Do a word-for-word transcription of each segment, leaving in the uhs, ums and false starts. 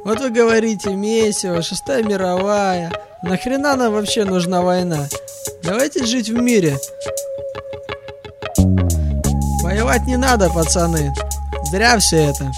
Вот вы говорите, месиво, шестая мировая. Нахрена нам вообще нужна война? Давайте жить в мире. Воевать не надо, пацаны. Зря все это.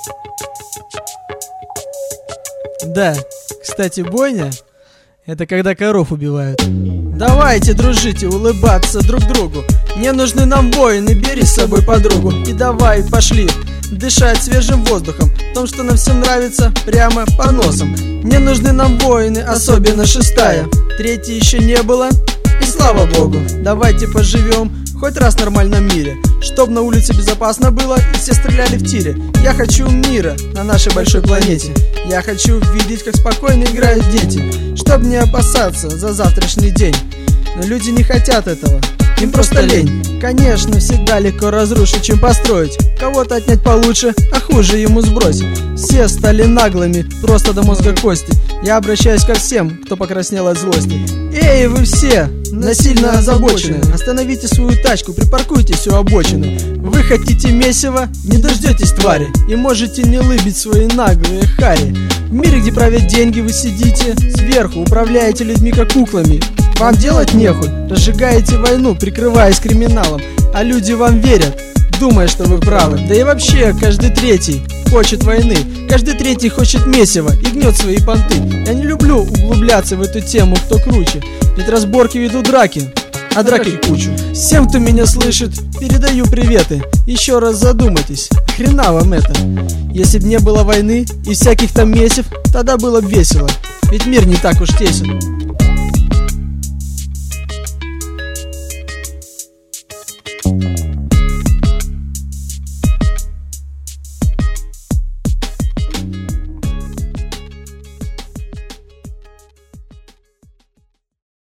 Да, кстати, бойня — это когда коров убивают. Давайте, дружите, улыбаться друг другу. Не нужны нам воины, бери с собой подругу. И давай, пошли дышать свежим воздухом, в том, что нам всем нравится, прямо по носам. Не нужны нам воины, особенно шестая. Третьей еще не было, и слава богу. Давайте поживем хоть раз в нормальном мире, чтоб на улице безопасно было и все стреляли в тире. Я хочу мира на нашей большой планете. Я хочу видеть, как спокойно играют дети, чтоб не опасаться за завтрашний день. Но люди не хотят этого, им просто лень. Конечно, всегда легко разрушить, чем построить. Кого-то отнять получше, а хуже ему сбросить. Все стали наглыми, просто до мозга кости. Я обращаюсь ко всем, кто покраснел от злости. Эй, вы все, насильно озабоченные, остановите свою тачку, припаркуйтесь у обочины. Вы хотите месиво? Не дождетесь, твари, и можете не лыбить свои наглые хари. В мире, где правят деньги, вы сидите сверху, управляете людьми как куклами. Вам делать нехуй, разжигаете войну, прикрываясь криминалом, а люди вам верят, думая, что вы правы. Да и вообще, каждый третий хочет войны, каждый третий хочет месива и гнет свои понты. Я не люблю углубляться в эту тему, кто круче, ведь разборки ведут драки, а драки кучу. Всем, кто меня слышит, передаю приветы. Еще раз задумайтесь, хрена вам это? Если б не было войны и всяких там месив, тогда было б весело, ведь мир не так уж тесен.